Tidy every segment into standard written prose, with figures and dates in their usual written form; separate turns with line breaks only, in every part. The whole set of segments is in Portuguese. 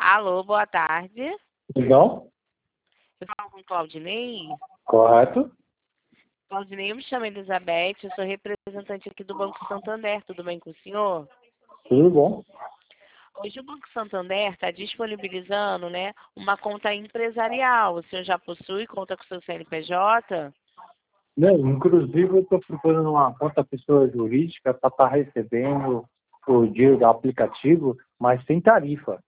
Alô, boa tarde.
Não?
Eu falo com o Claudinei.
Correto?
Claudinei, eu me chamo Elizabeth, eu sou representante aqui do Banco Santander. Tudo bem com o senhor?
Tudo bom?
Hoje o Banco Santander está disponibilizando, né, uma conta empresarial. O senhor já possui conta com o seu CNPJ?
Não, inclusive, eu estou procurando uma conta pessoa jurídica para estar recebendo o dinheiro do aplicativo, mas sem tarifa.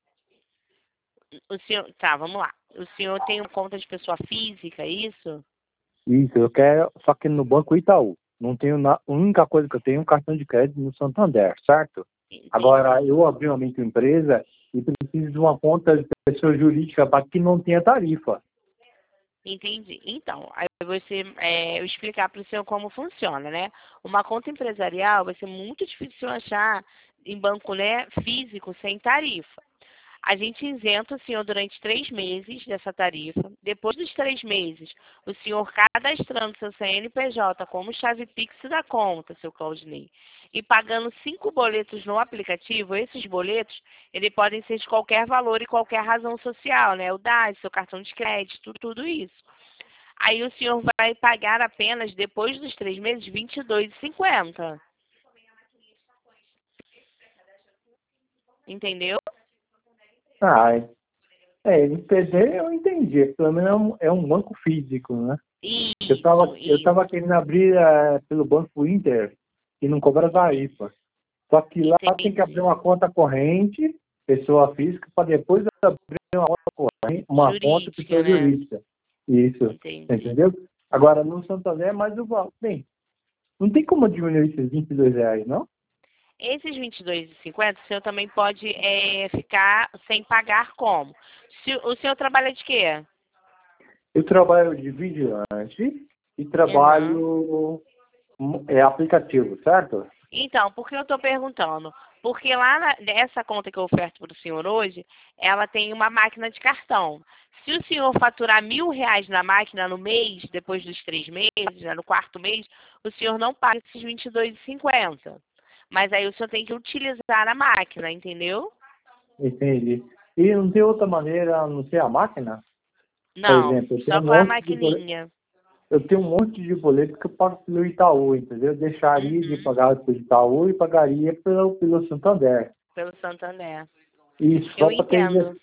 O senhor, tá, vamos lá. O senhor tem uma conta de pessoa física, é isso?
Isso, eu quero, só que no Banco Itaú. Não tenho a única coisa que eu tenho é um cartão de crédito no Santander, certo?
Entendi.
Agora, eu abri uma microempresa e preciso de uma conta de pessoa jurídica para que não tenha tarifa.
Entendi. Então, aí eu explicar para o senhor como funciona, né? Uma conta empresarial vai ser muito difícil achar em banco, né, físico sem tarifa. A gente isenta o senhor durante 3 meses dessa tarifa. Depois dos 3 meses, o senhor cadastrando seu CNPJ como chave Pix da conta, seu Claudinei, e pagando 5 boletos no aplicativo, esses boletos, eles podem ser de qualquer valor e qualquer razão social, né? O DAS, seu cartão de crédito, tudo isso. Aí o senhor vai pagar apenas, depois dos 3 meses, R$ 22,50. Entendeu?
Ah, entender eu entendi. Pelo menos é um banco físico, né? Eu
Isso.
tava querendo abrir pelo Banco Inter, que não cobra tarifa. Só que lá tem que abrir
Entendi.
uma conta corrente, pessoa física, para depois abrir uma conta corrente, uma conta
Jurídica,
pessoa
né?
jurídica. Isso,
Entendi.
entendeu? Agora, no Santander é mais o valor. Bem, não tem como diminuir esses R$ 22, não?
Esses R$ 22,50, o senhor também pode ficar sem pagar como? O senhor trabalha de quê?
Eu trabalho de vigilante e
Uhum.
trabalho aplicativo, certo?
Então, por que eu estou perguntando? Porque lá nessa conta que eu oferto para o senhor hoje, ela tem uma máquina de cartão. Se o senhor faturar R$ 1.000 na máquina no mês, depois dos 3 meses, né, no quarto mês, o senhor não paga esses R$ 22,50. Mas aí o senhor tem que utilizar a máquina, entendeu?
Entendi. E não tem outra maneira a não ser a máquina? Por
Não,
exemplo,
só com a maquininha.
eu tenho um monte de boleto que eu pago pelo Itaú, entendeu? Eu deixaria de
Uhum,
pagar pelo Itaú e pagaria pelo Santander.
pelo Santander.
E
Eu
só para ter
entendo,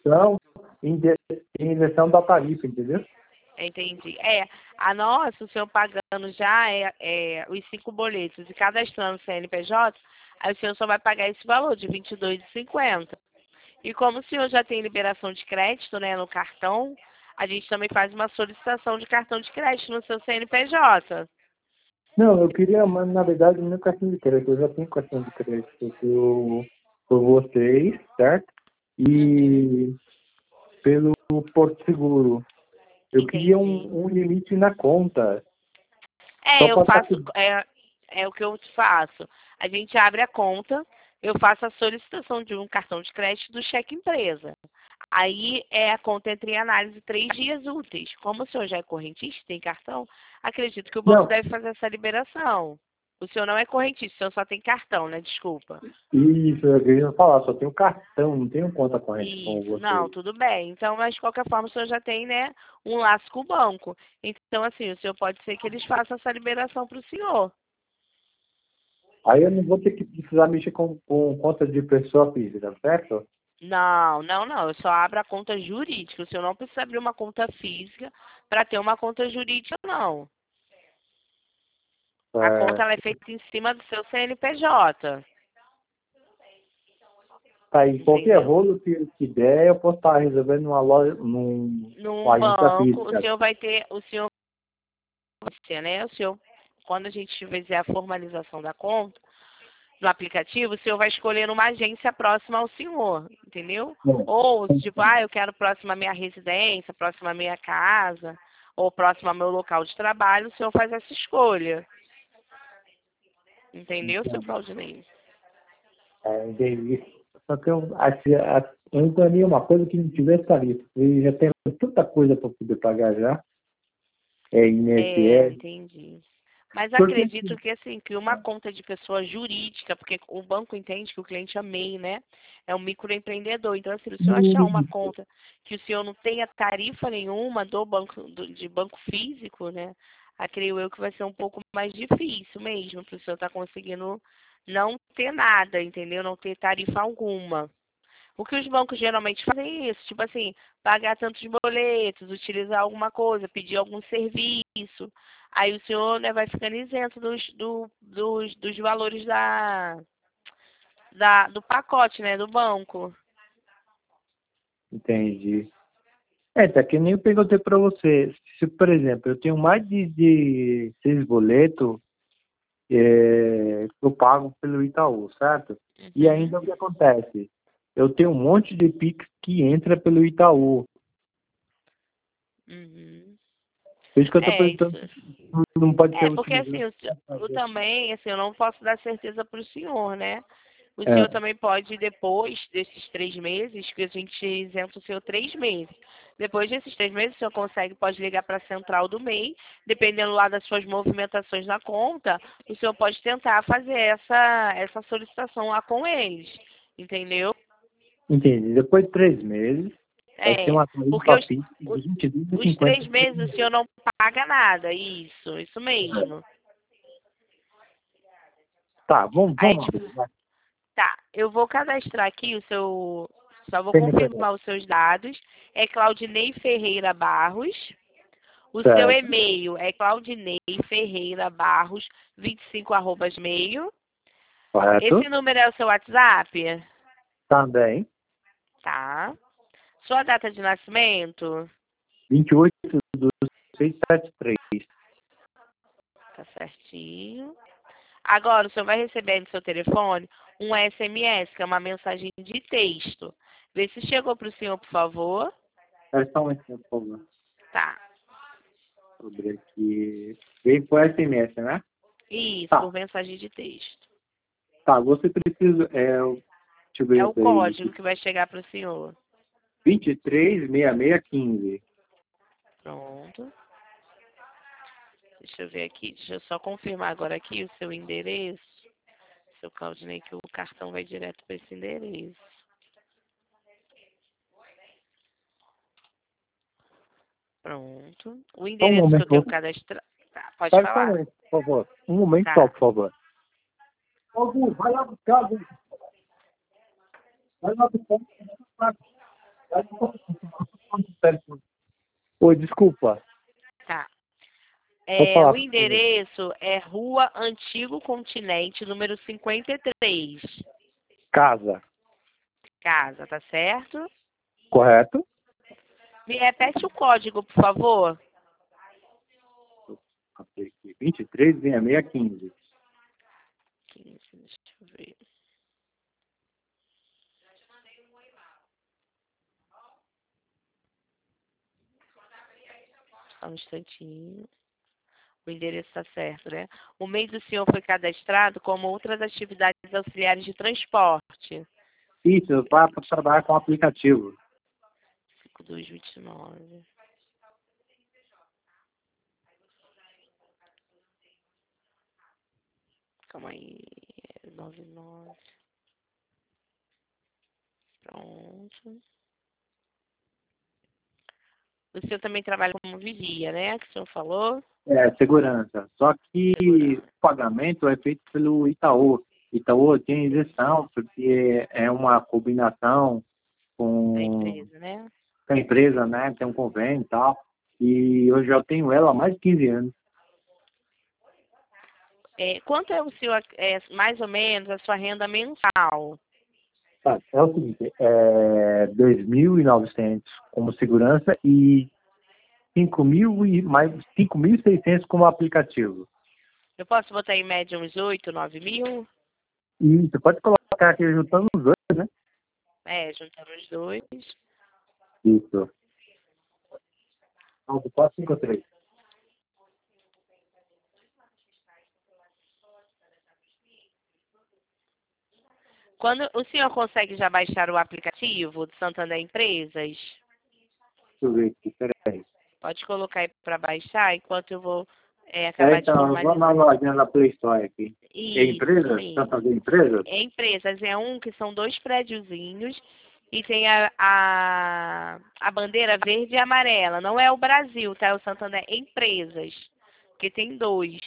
isenção da tarifa, entendeu?
entendi. A nossa, o senhor pagando já os 5 boletos e cadastrando o CNPJ, aí o senhor só vai pagar esse valor de R$ 22,50. E como o senhor já tem liberação de crédito, né, no cartão, a gente também faz uma solicitação de cartão de crédito no seu CNPJ.
Não, eu queria, mas na verdade, o meu cartão de crédito. Eu já tenho cartão de crédito por vocês, certo?
Uhum,
E pelo Porto Seguro. Eu queria
entendi.
um limite na conta.
É,
Só
eu
para estar
faço, é o que eu faço. A gente abre a conta, eu faço a solicitação de um cartão de crédito do cheque empresa. Aí a conta entra em análise 3 dias úteis. Como o senhor já é correntista, tem cartão, acredito que o banco
Não,
deve fazer essa liberação. O senhor não é correntista, o senhor só tem cartão, né? Desculpa.
isso, eu queria falar, só tenho cartão, não tenho conta corrente com
Isso, não,
vocês.
tudo bem. Então, mas de qualquer forma, o senhor já tem, né, um laço com o banco. Então, assim, o senhor pode ser que eles façam essa liberação para o senhor.
Aí eu não vou ter que precisar mexer com conta de pessoa física, certo?
Não, não, não. Eu só abro a conta jurídica. O senhor não precisa abrir uma conta física para ter uma conta jurídica, não. A conta
É,
ela é feita em cima do seu CNPJ.
tá aí, qualquer
Entendeu?
rolo que der, eu posso estar resolvendo numa loja,
Num
numa agência
banco, o
física.
senhor vai ter, o senhor, você, né? O senhor, quando a gente fizer a formalização da conta no aplicativo, o senhor vai escolher uma agência próxima ao senhor, entendeu?
Bom,
Ou, tipo, eu quero próxima à minha residência, próxima à minha casa, ou próximo ao meu local de trabalho, o senhor faz essa escolha. Entendeu, seu
então,
Claudinei?
entendi. Só que eu entraria uma coisa que não tivesse tarifa. Eu já tenho tanta coisa para poder pagar já. É
É,
INSS.
entendi. Mas
Porque,
acredito que assim, que uma conta de pessoa jurídica, porque o banco entende que o cliente é MEI, né? É um microempreendedor. Então, assim, se o senhor achar uma conta que o senhor não tenha tarifa nenhuma do banco, de banco físico, né? Creio eu que vai ser um pouco mais difícil mesmo, para o senhor estar conseguindo não ter nada, entendeu? Não ter tarifa alguma. O que os bancos geralmente fazem é isso, tipo assim, pagar tantos boletos, utilizar alguma coisa, pedir algum serviço. Aí o senhor, né, vai ficando isento dos valores do pacote, né, do banco.
entendi. Tá que nem eu perguntei para você. Se, por exemplo, eu tenho mais de 6 boletos, eu pago pelo Itaú, certo? E
Uhum,
ainda o que acontece? Eu tenho um monte de Pix que entra pelo Itaú.
uhum.
Por isso que eu estou
É,
perguntando,
isso.
não pode ser
É, porque assim,
utilizado
eu,
para
eu
fazer.
também, assim, eu não posso dar certeza para o senhor, né? O senhor
É,
também pode, depois desses 3 meses, que a gente isenta o senhor 3 meses. Depois desses 3 meses, o senhor consegue, pode ligar para a central do MEI, dependendo lá das suas movimentações na conta, o senhor pode tentar fazer essa solicitação lá com eles, entendeu?
entendi. Depois de 3 meses, vai ter
É,
uma
porque
tarifa Pix de
os,
22
os
cinquenta.
3 meses o senhor não paga nada, isso mesmo.
Tá, vamos,
Aí,
vamos
tipo,
ver. Vai.
tá, eu vou cadastrar aqui o seu. Só vou
Tem meu telefone.
confirmar os seus dados. É Claudinei Ferreira Barros. O seu
Certo,
e-mail é claudineiferreirabarros25@gmail.
correto.
Esse número é o seu WhatsApp?
Também.
Tá. Sua data de nascimento?
28/673.
Tá certinho. Agora, o senhor vai receber no seu telefone um SMS, que é uma mensagem de texto. Vê se chegou para o senhor, por favor.
Espera só um instante, por favor.
Tá.
Sobre aqui. Veio por SMS, né?
Isso,
Tá,
por mensagem de texto.
tá. Você precisa. Deixa eu
É
ver
o
aí.
código que vai chegar para o senhor.
236615.
Pronto. Deixa eu ver aqui. Deixa eu só confirmar agora aqui o seu endereço. Seu Claudinei, que o cartão vai direto para esse endereço. Pronto. O
Só um
endereço que eu tenho
momento.
cadastrado. Tá, pode
Espera só um
falar.
momento, por favor. Um momento só,
Tá.
por favor. Algum, vai lá buscar, Gu. Vai lá buscar. Vai buscar. Oi, desculpa.
Tá.
Pode
O
falar, por favor.
endereço é Rua Antigo Continente, número 53.
Casa,
Casa, tá certo?
correto?
Me repete o código, por favor.
236615.
15, deixa eu ver. Só um instantinho. O endereço está certo, né? O MEI do senhor foi cadastrado como outras atividades auxiliares de transporte.
Isso, para trabalhar com aplicativo.
5229. Calma aí. 99. Pronto. O senhor também trabalha como vigia, né? Que o senhor falou.
Segurança. Só que o
Segurança
pagamento é feito pelo Itaú. Itaú tem isenção, porque é uma combinação
da
com
empresa, né?
a empresa, né? Tem um convênio e tal. E eu já tenho ela há mais de 15 anos.
Quanto é o senhor, mais ou menos, a sua renda mensal?
Tá, é o seguinte, 2.900 como segurança e 5.000 e mais 5.600 como aplicativo.
Eu posso botar em média uns 8, 9 mil?
E você pode colocar aqui juntando os dois, né?
Juntando os dois.
Isso. 9453.
Quando o senhor consegue já baixar o aplicativo do Santander Empresas?
Deixa eu ver aqui, peraí.
Pode colocar aí para baixar enquanto eu vou Acabar de
Então, vamos na
formalizar.
lojinha da Play Store aqui. É
Isso
empresa?
mesmo.
Santander Empresa?
É empresas, é um que são 2 prédiozinhos e tem a bandeira verde e amarela. Não é o Brasil, tá? É o Santander Empresas, que tem 2.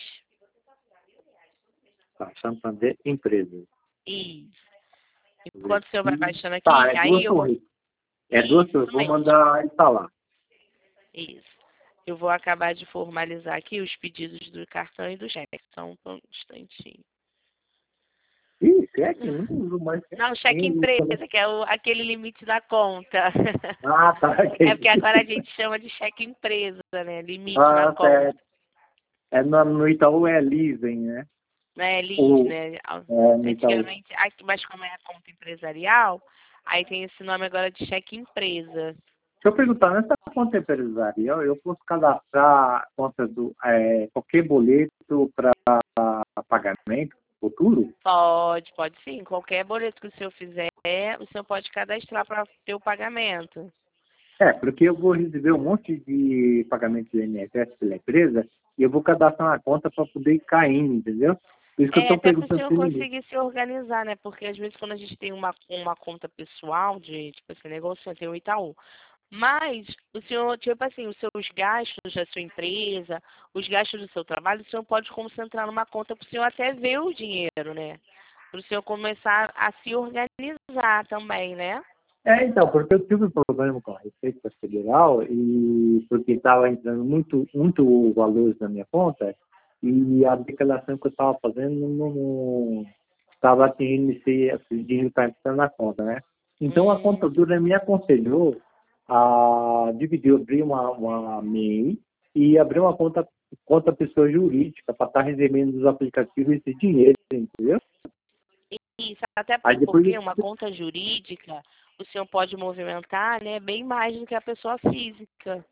Tá, Santander Empresa.
Isso.
Deixa eu ver
Enquanto o senhor vai
aqui.
baixando
Tá,
aqui,
é
aí
duas
eu vou...
torres. É duas
Isso
torres. Vou
mesmo.
mandar instalar.
Isso. Eu vou acabar de formalizar aqui os pedidos do cartão e do cheque. Só um instantinho.
Ih, cheque? Não uso mais cheque.
Não, cheque
Nem uso também.
empresa, que é aquele limite da conta.
Ah, tá.
É porque agora a gente chama de cheque empresa, né? Limite da
Ah,
conta.
certo. No Itaú é leasing, né?
Né? LIS,
Ou,
né?
no Itaú.
Antigamente, aqui, mas como é a conta empresarial, aí tem esse nome agora de cheque empresa.
Deixa eu perguntar, nessa conta empresarial, eu posso cadastrar conta qualquer boleto para pagamento futuro?
Pode sim. Qualquer boleto que o senhor fizer, o senhor pode cadastrar para ter o pagamento.
É, porque eu vou receber um monte de pagamento de INSS pela empresa e eu vou cadastrar uma conta para poder ir caindo, entendeu? Por isso que eu estou
Até para o
perguntando
senhor
se ninguém.
conseguir se organizar, né? Porque às vezes quando a gente tem uma conta pessoal de, tipo assim, negócio, tem o Itaú. Mas o senhor, tipo assim, os seus gastos da sua empresa, os gastos do seu trabalho, o senhor pode concentrar numa conta para o senhor até ver o dinheiro, né? Para o senhor começar a se organizar também, né?
Então, porque eu tive um problema com a Receita Federal e porque estava entrando muito valores na minha conta e a declaração que eu estava fazendo não estava atingindo esse dinheiro que está entrando na conta, né? Então, a
Hum,
contadora me aconselhou a dividir, abrir uma MEI e abrir uma conta pessoa jurídica para estar recebendo dos aplicativos esse dinheiro, entendeu?
isso, até
Aí depois,
porque uma conta jurídica, o senhor pode movimentar, né, bem mais do que a pessoa física.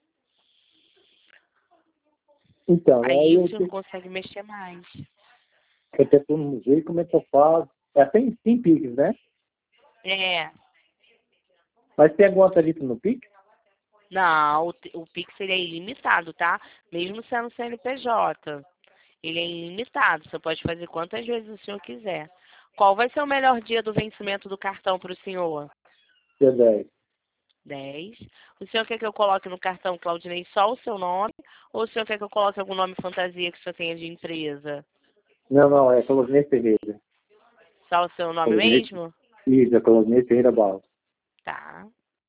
então, aí
Aí o
eu
senhor consegue mexer mais.
eu tentando ver como é que eu faço. Tem Pix, né?
É.
Mas tem alguma tarifa no Pix?
Não, o Pix ele é ilimitado, tá? Mesmo sendo CNPJ. Ele é ilimitado. Você pode fazer quantas vezes o senhor quiser. Qual vai ser o melhor dia do vencimento do cartão para o senhor?
Dia 10.
10. O senhor quer que eu coloque no cartão, Claudinei, só o seu nome? Ou o senhor quer que eu coloque algum nome fantasia que o senhor tenha de empresa?
Não, é Colosinei Ferreira.
Só o seu nome
Colosinei,
mesmo?
isso, é Colosinei Ferreira Barros.
Tá.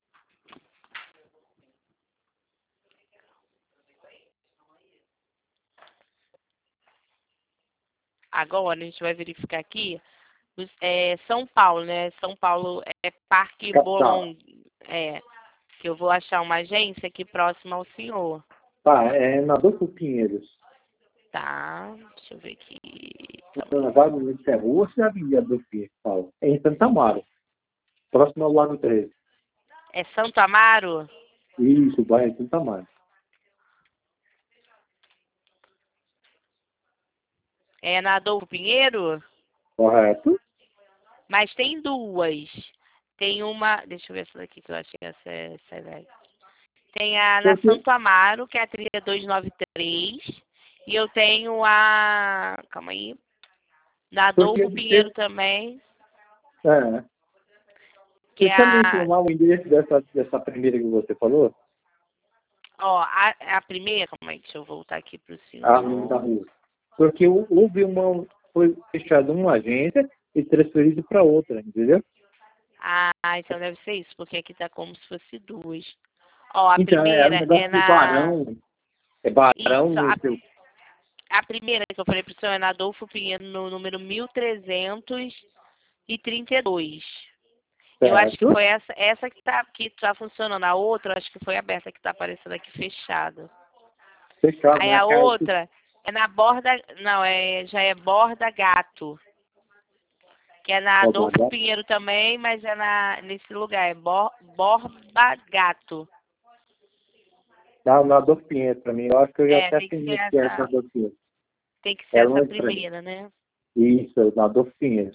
Agora a gente vai verificar aqui. São Paulo, né? São Paulo é Parque
Capital.
Bolon. É, que eu vou achar uma agência aqui próxima ao senhor.
Tá, é na Adolfo Pinheiros.
Tá, deixa eu ver aqui.
Na vaga do é rua, você já via Adolfo Pinheiros, Paulo. É em Santa Amaro, próximo ao Lago 13.
É Santo Amaro?
Isso, bairro Santa Amaro.
É na Adolfo Pinheiro?
Correto?
Mas tem duas. Tem uma. Deixa eu ver essa daqui que eu achei essa é velha. Tem a na
Porque,
Santo Amaro, que é a trilha 293. E eu tenho a. Calma aí. Na
porque
Adolfo Pinheiro também,
é,
que
você
é
sabe me
a.
informar o endereço dessa primeira que você falou?
Ó, a primeira. Calma aí, deixa eu voltar aqui pro
A Avenida da
senhor.
Rua. Porque foi fechada uma agência e transferido para outra, entendeu?
Ah, então deve ser isso, porque aqui tá como se fosse duas. Ó, a
Então, era um
primeira é
negócio de
na.
Barão, é Barão,
Isso,
não sei o
a primeira que eu falei pro senhor é na Adolfo Pinheiro, no número 1332. Eu acho que
certo,
foi essa que tá funcionando. A outra, eu acho que foi aberta, que tá aparecendo aqui fechada.
fechado,
Aí
né?
a outra é na Borda. Não, já é Borda Gato. Que é na Adolfo Pinheiro também, mas é nesse lugar. É Borba Gato.
Na Adolfo Pinheiro, para mim, eu acho que eu já até
Tem que ser
conheci essa
essa.
Adolfo Pinheiro.
Tem que ser
Era
essa
uma estranha.
primeira, né?
Isso, na Adolfo Pinheiro.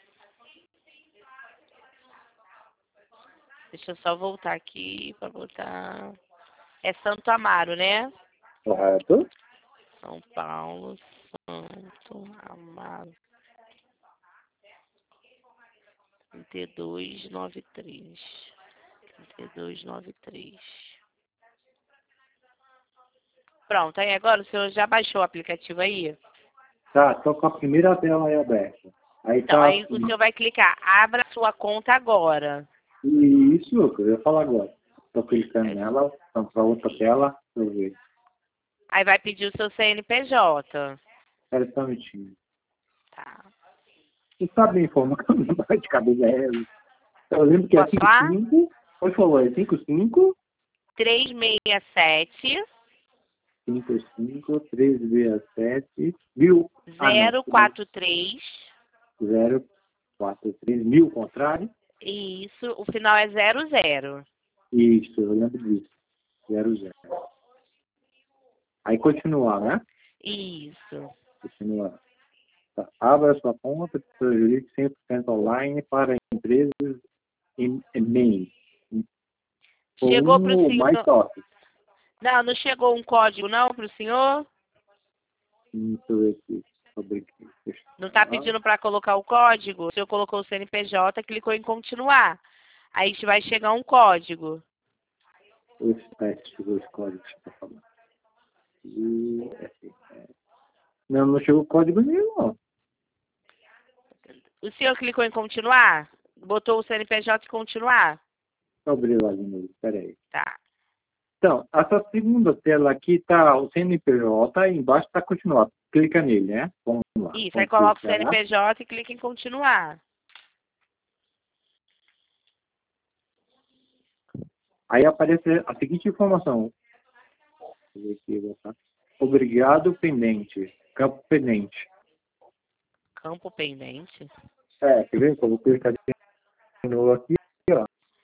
Deixa eu só voltar aqui pra botar. É Santo Amaro, né?
Correto?
São Paulo, Santo Amaro. 3293. 3293. Pronto, aí agora o senhor já baixou o aplicativo aí?
Tá, tô com a primeira tela aí aberta. Aí
Então,
tá
aí o senhor vai clicar, abra sua conta agora.
isso que eu ia falar agora. Tô clicando nela, vamos pra outra tela, deixa eu ver.
Aí vai pedir o seu CNPJ.
Espera só um minutinho.
Tá.
Você sabe informar que eu não vai de cabeça ela. Eu lembro que é
Posso falar?
55, onde falou? É 55,
367
55, 367, mil. Ah, não.
043.
043, mil contrário.
Isso, o final é 00.
Isso, eu lembro disso. 00. Aí continuar, né?
Isso.
Continuar. Tá. Abra sua conta de pessoa jurídica 100% online para empresas em MEI.
Chegou para o
Ou mais
senhor.
sócios.
Não, não chegou um código não para o senhor?
Deixa eu ver aqui. Sobre aqui.
Não está pedindo para colocar o código? O senhor colocou o CNPJ, clicou em continuar. Aí vai chegar um código.
Esse teste, chegou esse código que você está falando. Não, não chegou código nenhum, não.
O senhor clicou em continuar? Botou o CNPJ e continuar?
Deixa eu abrir lá de novo, espera aí.
Tá.
Então, essa segunda tela aqui tá o CNPJ, aí embaixo está continuar. Clica nele, né? Vamos lá.
Isso, aí
Vamos
coloca o
clicar.
CNPJ e clica em continuar.
Aí aparece a seguinte informação. Deixa eu ver aqui, vou botar. Obrigado, pendente. Campo pendente.
Campo pendente.
Quer ver? Eu vou clicar de novo aqui, ó.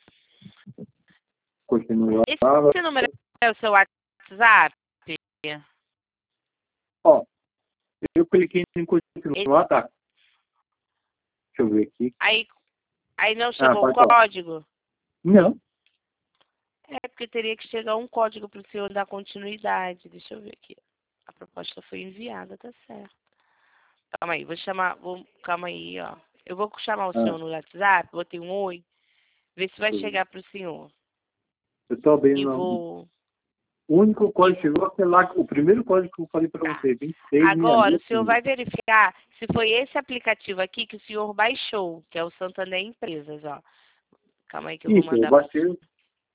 Continua.
Esse número é o seu WhatsApp?
Ó, eu cliquei em continuar, tá? Deixa eu ver aqui.
Aí não chegou o
pode falar.
código?
Não.
É porque teria que chegar um código para o senhor dar continuidade. Deixa eu ver aqui. A proposta foi enviada, tá certo. Calma aí, calma aí, ó. Eu vou chamar o senhor no WhatsApp, botei um oi, ver se vai chegar para o senhor.
Eu tô
E
abrindo.
vou.
O único código que chegou foi lá, o primeiro código que eu falei para
Tá.
você, 26
Agora, o senhor vai verificar se foi esse aplicativo aqui que o senhor baixou, que é o Santander Empresas, ó. Calma aí que eu vou
Isso, eu
mandar para o
baixei.
senhor.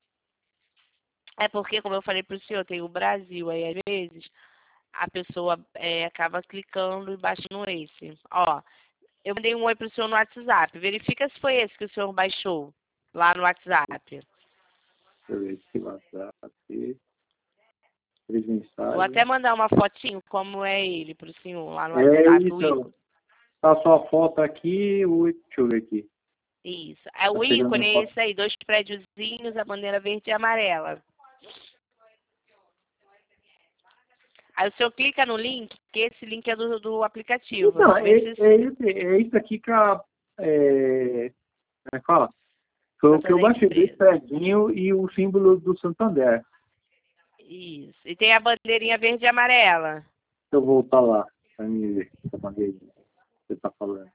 É porque, como eu falei para o senhor, tem o Brasil, aí às vezes a pessoa acaba clicando e baixando esse. Ó, eu mandei um oi para o senhor no WhatsApp. Verifica se foi esse que o senhor baixou lá no WhatsApp.
Deixa eu ver aqui, WhatsApp. 3
Vou até
mensagens.
mandar uma fotinho como é ele para o senhor lá no WhatsApp. O
Isso. Tá a sua foto aqui. Deixa eu ver aqui.
Isso. É
Tá
o
chegando
ícone,
uma
é
foto.
esse aí, 2 prédiozinhos, a bandeira verde e amarela. Aí o senhor clica no link, que esse link é do aplicativo.
Então,
Vê se
é isso aqui que a. Como é que fala? Foi o que eu
Santander
baixei, dois
Empresa.
preguinhos e o símbolo do Santander.
Isso. E tem a bandeirinha verde e amarela.
Deixa eu voltar lá para me ver essa bandeira que você está falando.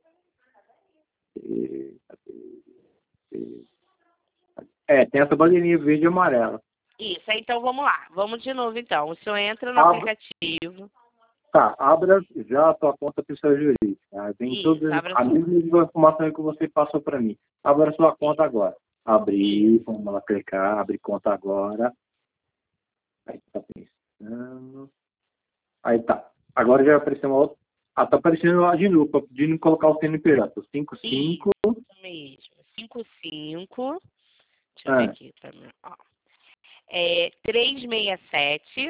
Tem essa bandeirinha verde e amarela.
Isso. Então vamos lá. Vamos de novo então. O senhor entra no
Abra,
aplicativo.
tá, abra já a sua conta pessoa jurídica. Tá? Tem
Isso.
todas
Abra
as mesmas informações que você passou para mim. Abra a sua conta agora. Abrir, vamos lá clicar, abre conta agora. Aí tá pensando. Aí tá. Agora já apareceu uma outra. Ah, tá aparecendo lá de novo, pedindo colocar o CNPJ. 55.
Isso mesmo. 55. Deixa eu ver aqui também. Ó. 367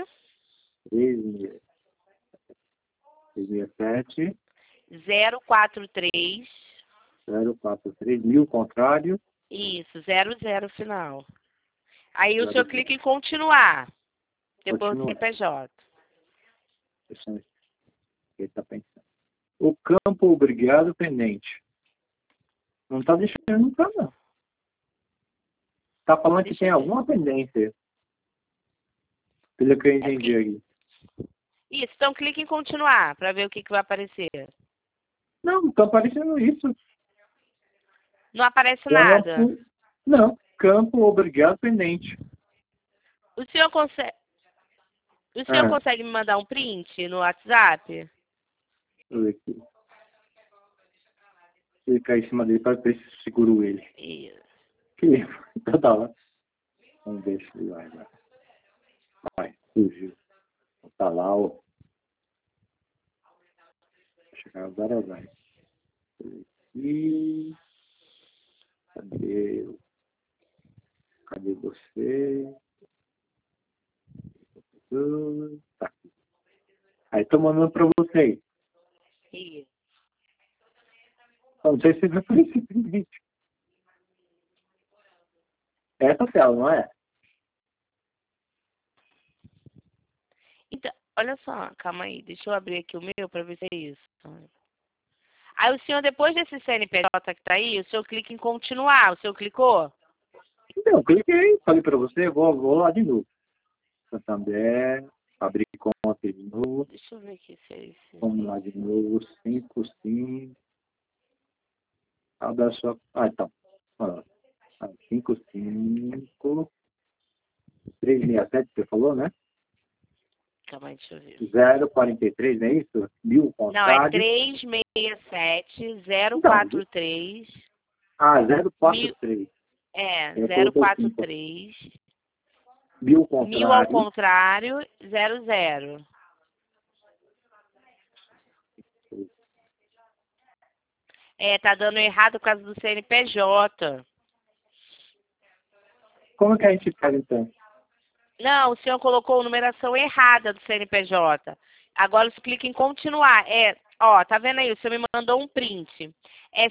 367
043.
043 mil contrário.
Isso, 00 final. Aí o
0,
senhor clica em continuar. Depois do
continua.
CNPJ.
Ele tá pensando. O campo obrigado pendente. Não tá deixando entrar, não. Tá falando que tem alguma pendência. Pelo que eu entendi aqui.
Isso, então clique em continuar para ver o que vai aparecer.
Não está aparecendo isso.
Não aparece nada.
Não, campo obrigado pendente.
O senhor consegue, consegue me mandar um print no WhatsApp?
Deixa eu ver aqui. Clicar em cima dele para ver se seguro ele.
Isso.
Então tá lá. Vamos ver se ele vai lá. Vai, fugiu. Tá lá, ó. Chegar agora vai. E cadê? Cadê você? Tá. Aí tô mandando pra você.
Isso.
Não sei se vai aparecer pendente. Essa tela, não é?
Então, olha só, calma aí, deixa eu abrir aqui o meu para ver se é isso. Aí o senhor, depois desse CNPJ que tá aí, o senhor clica em continuar. O senhor clicou?
Então, cliquei, falei pra você, vou lá de novo. Santander, abrir conta de novo.
Deixa eu ver aqui se é esse.
Vamos lá de novo, 5, 5. Abra sua. Ah, então. 5, 5. 367, você falou, né?
Calma aí, deixa eu ver.
043, não é isso? 1000
Não, é
contrário.
367
Então,
043.
043. Eu coloquei 5.
043.
1000
1000 ao
contrário.
contrário, 00. É, tá dando errado por causa do CNPJ.
Como que a gente faz então?
Não, o senhor colocou a numeração errada do CNPJ. Agora você clica em continuar. Tá vendo aí? O senhor me mandou um print. É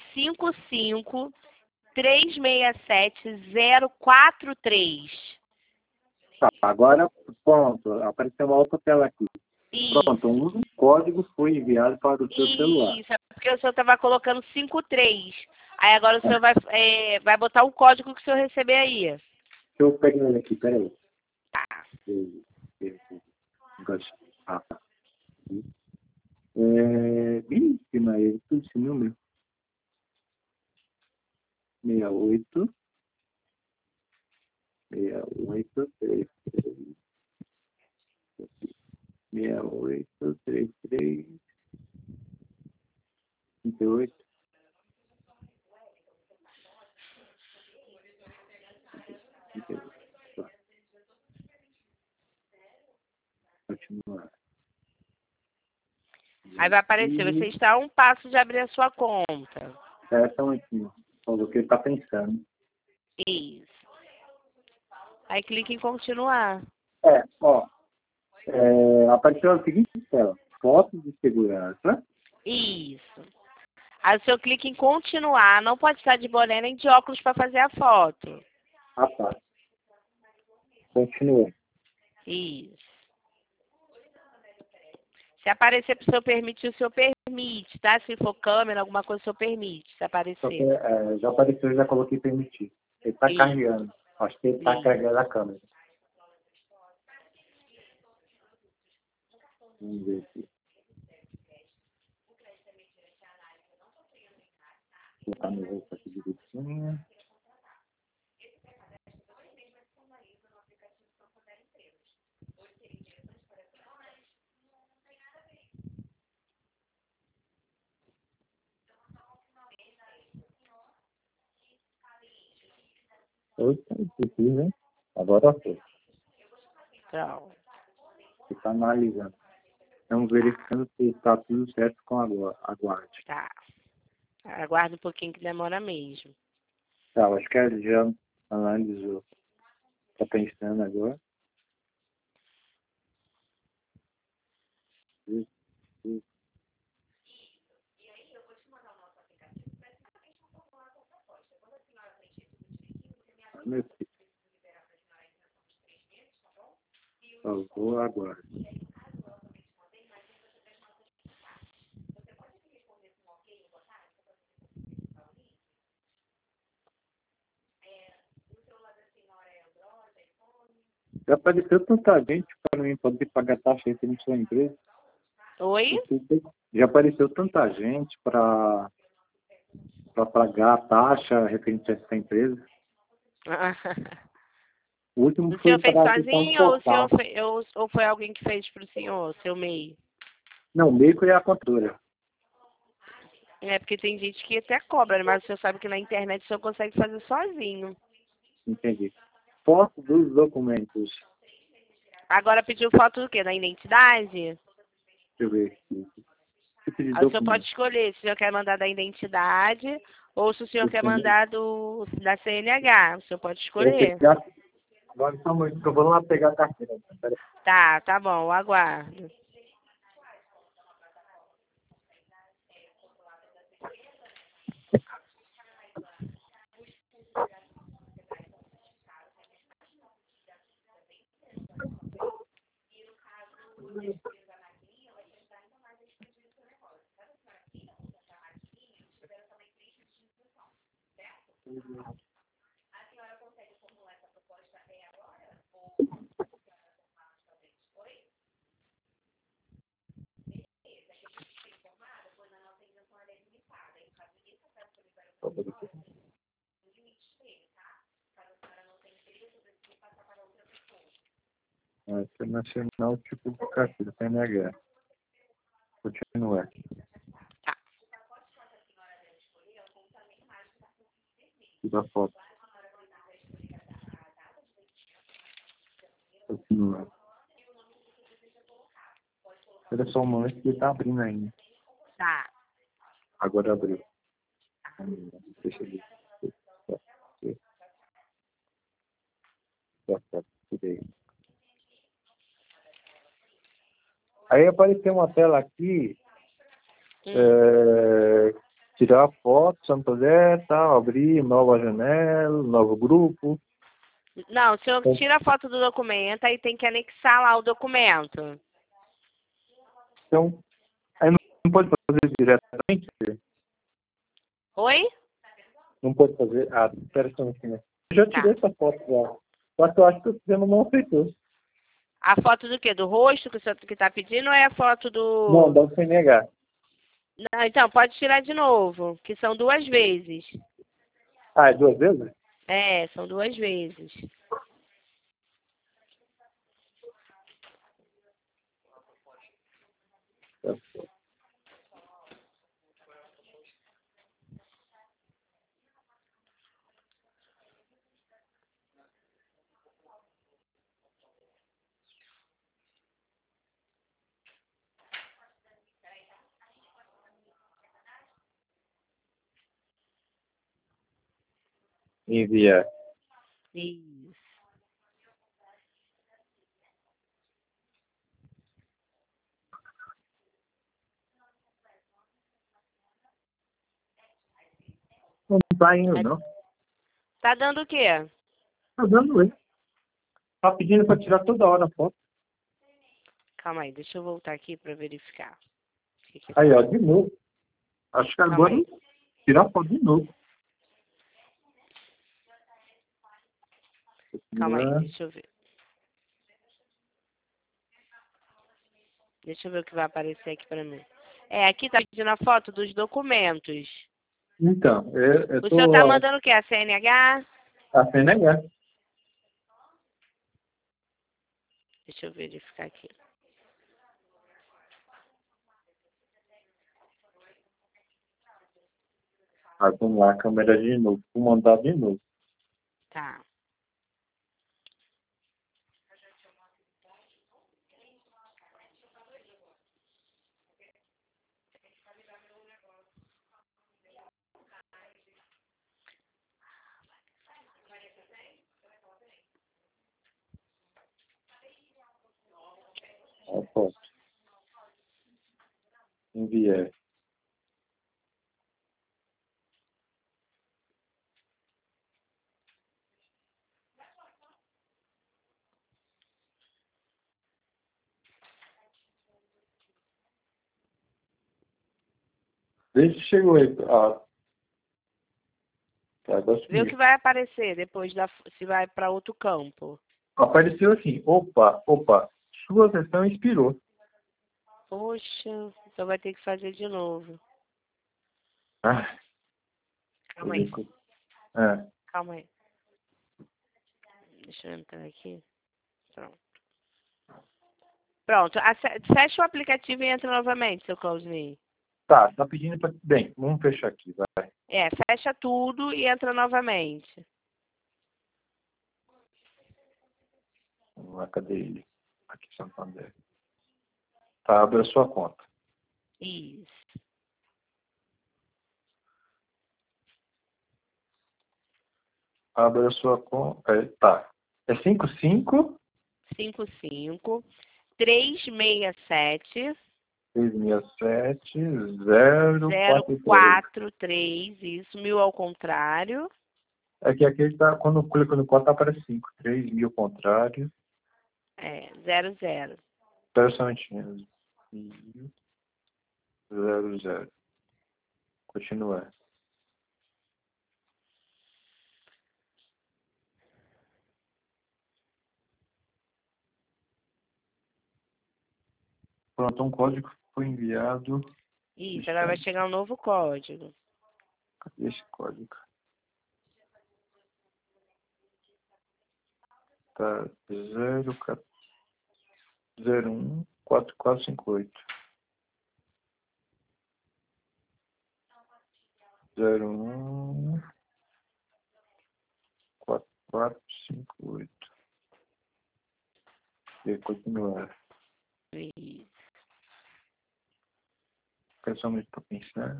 55367 043.
Tá, agora, pronto, apareceu uma outra tela aqui. Pronto,
Isso.
um código foi enviado para o seu celular.
Isso, é porque o senhor estava colocando 53. Aí agora o senhor vai botar o código que o senhor receber aí.
Deixa eu pegar ele aqui, peraí.
Tá.
Tá. Vixe, mas tudo esse número. 68, 68, 33, 68, 33, 38, 38. Tá. Continuar.
Aí vai aparecer, você está a um passo de abrir a sua conta.
Essa aqui. Falou que ele está pensando.
Isso. Aí clique em continuar.
Apareceu a seguinte tela. Fotos de segurança.
Isso. Aí o senhor clica em continuar. Não pode estar de boné nem de óculos para fazer a foto.
Tá. Continua.
Isso. Se aparecer para o senhor permitir, o senhor permite, tá? Se for câmera, alguma coisa o senhor permite, se aparecer.
Já apareceu, já coloquei permitir. Ele está carregando. Acho que ele está carregando a câmera. Vamos ver aqui. Vou colocar meu rosto aqui direitinho. Oita, difícil, né? Agora foi.
Então,
Você está analisando. Estamos verificando se está tudo certo com a guarda.
tá. Aguarde um pouquinho que demora mesmo.
Tá, acho que ele já analisou. Está pensando agora. Meu filho. Salvou agora. Já apareceu tanta gente para mim poder pagar taxa aqui na sua empresa.
Oi?
Já apareceu tanta gente para pagar a taxa referente a essa empresa. O último
O
foi
senhor fez
para a questão
sozinho ou,
total.
ou foi alguém que fez para o senhor, seu MEI?
Não, o MEI é a contadora.
É, porque tem gente que até cobra, né? Mas o senhor sabe que na internet o senhor consegue fazer sozinho.
Entendi. Foto dos documentos.
Agora pediu foto do quê? Da identidade?
Deixa eu ver aqui. Tipo de
Aí o senhor pode
documento.
escolher se o senhor quer mandar da identidade ou se o senhor quer
Documento.
mandar da CNH. O senhor pode
Eu vou
escolher.
pegar. Agora só um momento que eu vou lá pegar a carteira. Pera aí.
Tá bom, eu aguardo.
Internacional, tipo de carteira, CNH. Continuar.
Tá.
Tira a foto. Continuar. Espera só um momento que ele tá abrindo ainda.
Tá.
Agora abriu. Deixa eu ver. Tirei. Aí apareceu uma tela aqui. Tirar foto, Santander, tal, abrir nova janela, novo grupo.
Não, o senhor tira a foto do documento e tem que anexar lá o documento.
Então, aí não pode fazer diretamente?
Oi?
Não pode fazer. Ah, espera só um pouquinho. Eu já tirei essa foto já. Só que eu acho que o sistema não aceitou.
A foto do quê? Do rosto que o senhor que tá pedindo ou é a foto
Não,
do...
dá o CNH.
Não, então, pode tirar de novo, que são 2 vezes.
Ah, é 2 vezes?
É, são 2 vezes.
Enviar.
Isso.
Não tá indo, não.
Tá dando o quê?
Tá dando ele. Tá pedindo pra tirar toda hora a foto.
Calma aí, deixa eu voltar aqui para verificar. O que que
Aí,
tá?
ó, de novo. Acho que
Calma
agora
aí.
tirar a foto de novo.
Calma aí, deixa eu ver. Deixa eu ver o que vai aparecer aqui para mim. É, aqui tá pedindo a foto dos documentos.
Então, eu
O
tô
senhor tá mandando o quê? A CNH?
a CNH.
Deixa eu verificar aqui.
Ah, vamos lá, a câmera de novo. Vou mandar de novo.
Tá.
A foto. Enviar. Desde que chegou aí. Ah, tá, agora
Vê o
sumiu.
que vai aparecer depois se vai para outro campo.
Apareceu assim, opa, sua sessão expirou.
Poxa, então vai ter que fazer de novo.
Ah,
Calma aí,
é.
calma aí. Deixa eu entrar aqui. Pronto. Pronto, fecha o aplicativo e entra novamente, seu Claudinei.
Tá pedindo pra... Bem, vamos fechar aqui, vai.
Fecha tudo e entra novamente.
Vamos lá, cadê ele? Aqui, Santander. Tá, abre a sua conta.
Isso.
Abre a sua conta. Tá. É 55
55 367
367 043.
043, isso, 1000 ao contrário.
É que aqui tá, quando eu clico no código, aparece 5. 3.000 contrário.
00.
Espera só um minutinho. 00. Continuar. Pronto, um código foi enviado.
Isso, agora vai chegar um novo código.
Cadê esse código? Tá 014458. 014458. E continuar.
Isso.
Fica só muito para pensar.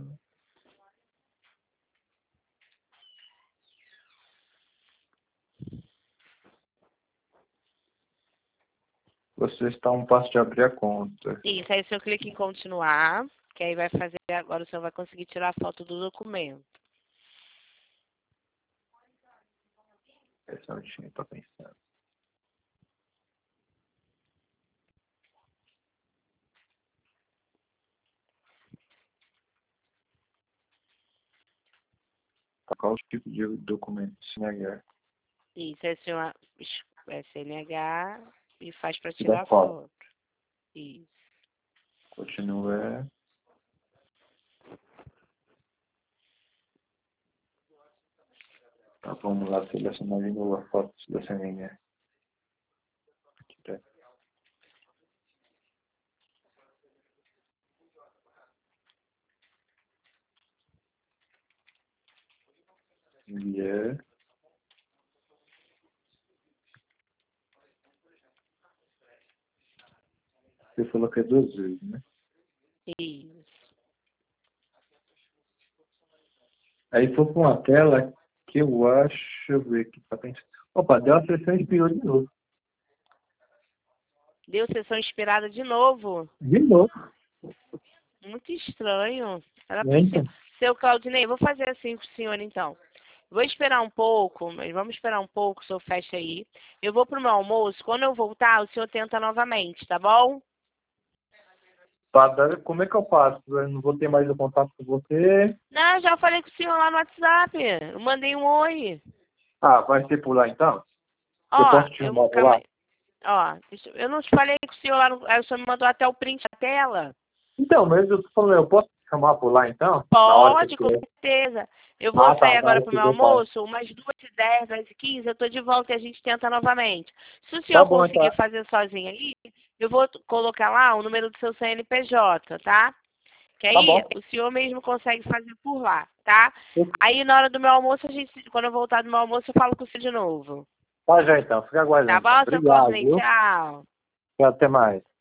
Você está a um passo de abrir a conta.
Isso, aí o senhor clica em continuar, que aí vai fazer, agora o senhor vai conseguir tirar a foto do documento.
Esse é o time para pensar. Qual o tipo de documento? CNH.
Isso, aí o senhor CNH e faz para
Da
tirar a
qual?
foto. Isso.
Continua. Tá, vamos lá selecionar de novo a foto da CNH. Aqui, tá. Enviar. Você falou que é 2 vezes, né?
Isso.
Aí for para uma tela que eu acho, deixa eu ver aqui para pensar. Opa, deu a sessão expirou de novo.
Deu sessão inspirada de novo.
De novo.
Muito estranho. Era
Então.
possível. Seu Claudinei, vou fazer assim com o senhor então. Vou esperar um pouco, mas vamos esperar um pouco, o senhor fecha aí. Eu vou pro meu almoço. Quando eu voltar, o senhor tenta novamente, tá bom?
Como é que eu faço? Eu não vou ter mais o contato com você.
Não, já falei com o senhor lá no WhatsApp. Eu mandei um oi.
Ah, vai ser por lá então? Eu
Ó,
posso te chamar por
calma
lá?
aí. Ó, eu não te falei com o senhor lá no... Aí o senhor me mandou até o print da tela.
Então, mas eu tô falando, eu posso te chamar por lá então? Na hora que
Pode,
eu
com
quiser.
certeza. Eu vou
Ah,
sair
tá, na
agora
hora
pro
que eu
meu
vou falar.
almoço, umas 2h10, 2h15, eu tô de volta e a gente tenta novamente. Se o
Tá
senhor
bom, então.
conseguir fazer sozinho aí, eu vou colocar lá o número do seu CNPJ, tá? Que
Tá
aí
bom.
o senhor mesmo consegue fazer por lá, tá? Aí na hora do meu almoço, quando eu voltar do meu almoço, eu falo com você de novo.
Tá já então, fica
Tá
aguardando então.
bom, seu
Obrigado,
Claudinei?
viu?
Tchau.
Até mais.